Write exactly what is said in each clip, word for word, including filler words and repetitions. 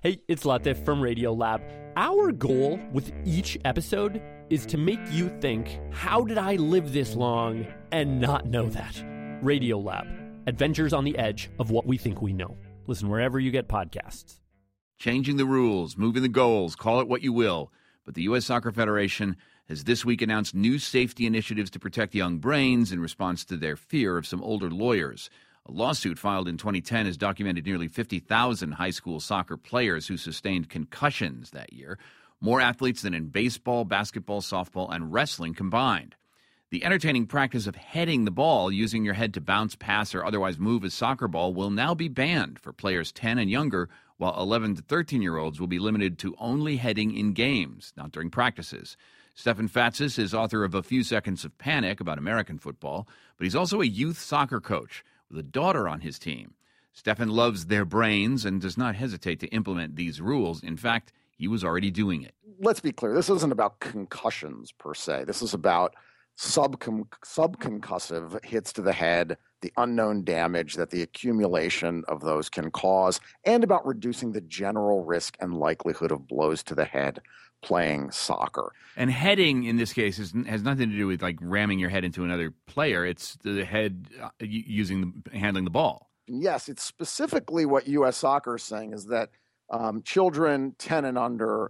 Hey, it's Latif from Radiolab. Our goal with each episode is to make you think, how did I live this long and not know that? Radiolab, adventures on the edge of what we think we know. Listen wherever you get podcasts. Changing the rules, moving the goals, call it what you will. But the U S. Soccer Federation has this week announced new safety initiatives to protect young brains in response to their fear of some older lawyers. A lawsuit filed in twenty ten has documented nearly fifty thousand high school soccer players who sustained concussions that year, more athletes than in baseball, basketball, softball, and wrestling combined. The entertaining practice of heading the ball, using your head to bounce, pass, or otherwise move a soccer ball, will now be banned for players ten and younger, while eleven to thirteen-year-olds will be limited to only heading in games, not during practices. Stefan Fatsis is author of A Few Seconds of Panic about American football, but he's also a youth soccer coach with a daughter on his team. Stefan loves their brains and does not hesitate to implement these rules. In fact, he was already doing it. Let's be clear. This isn't about concussions per se. This is about subcon- subconcussive hits to the head, the unknown damage that the accumulation of those can cause, and about reducing the general risk and likelihood of blows to the head playing soccer. And heading, in this case, is, has nothing to do with like ramming your head into another player. It's the head uh, using the, handling the ball. Yes, it's specifically what U S Soccer is saying is that um, children ten and under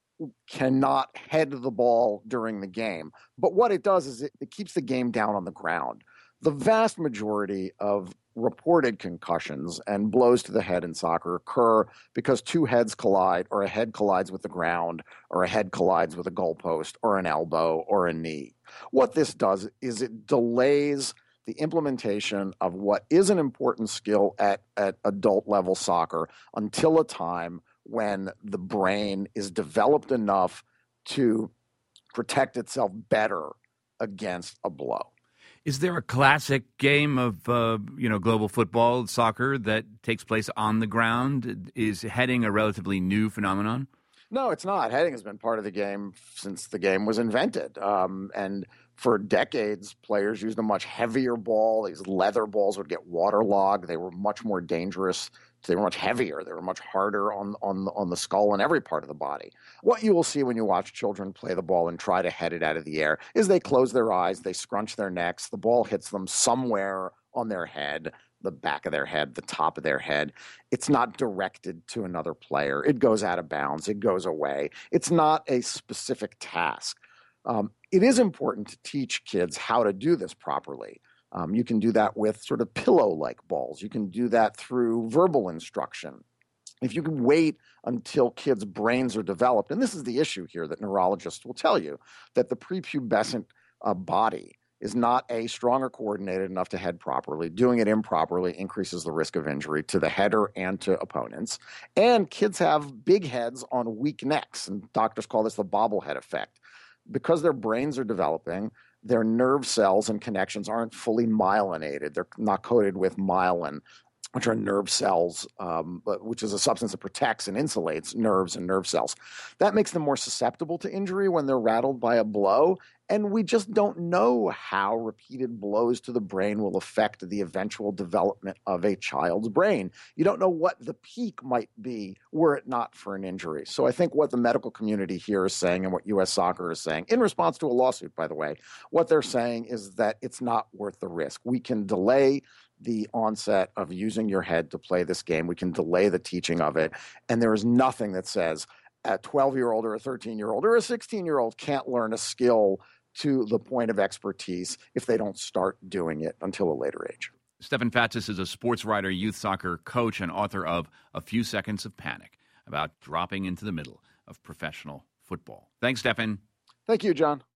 cannot head the ball during the game. But what it does is it, it keeps the game down on the ground. The vast majority of reported concussions and blows to the head in soccer occur because two heads collide, or a head collides with the ground, or a head collides with a goalpost, or an elbow, or a knee. What this does is it delays the implementation of what is an important skill at, at adult level soccer until a time when the brain is developed enough to protect itself better against a blow. Is there a classic game of, uh, you know, global football, soccer, that takes place on the ground? Is heading a relatively new phenomenon? No, it's not. Heading has been part of the game since the game was invented. Um, and for decades, players used a much heavier ball. These leather balls would get waterlogged. They were much more dangerous. They were much heavier. They were much harder on, on, on the skull and every part of the body. What you will see when you watch children play the ball and try to head it out of the air is they close their eyes, they scrunch their necks, the ball hits them somewhere on their head, the back of their head, the top of their head. It's not directed to another player. It goes out of bounds. It goes away. It's not a specific task. Um, it is important to teach kids how to do this properly. Um, you can do that with sort of pillow-like balls. You can do that through verbal instruction. If you can wait until kids' brains are developed, and this is the issue here that neurologists will tell you, that the prepubescent uh, body is not a strong or coordinated enough to head properly. Doing it improperly increases the risk of injury to the header and to opponents. And kids have big heads on weak necks, and doctors call this the bobblehead effect. Because their brains are developing, their nerve cells and connections aren't fully myelinated. They're not coated with myelin, which are nerve cells, um, which is a substance that protects and insulates nerves and nerve cells. That makes them more susceptible to injury when they're rattled by a blow. And we just don't know how repeated blows to the brain will affect the eventual development of a child's brain. You don't know what the peak might be were it not for an injury. So I think what the medical community here is saying, and what U S Soccer is saying, in response to a lawsuit, by the way, what they're saying is that it's not worth the risk. We can delay the onset of using your head to play this game. We can delay the teaching of it. And there is nothing that says a twelve-year-old or a thirteen-year-old or a sixteen-year-old can't learn a skill to the point of expertise if they don't start doing it until a later age. Stefan Fatsis is a sports writer, youth soccer coach, and author of A Few Seconds of Panic, about dropping into the middle of professional football. Thanks, Stefan. Thank you, John.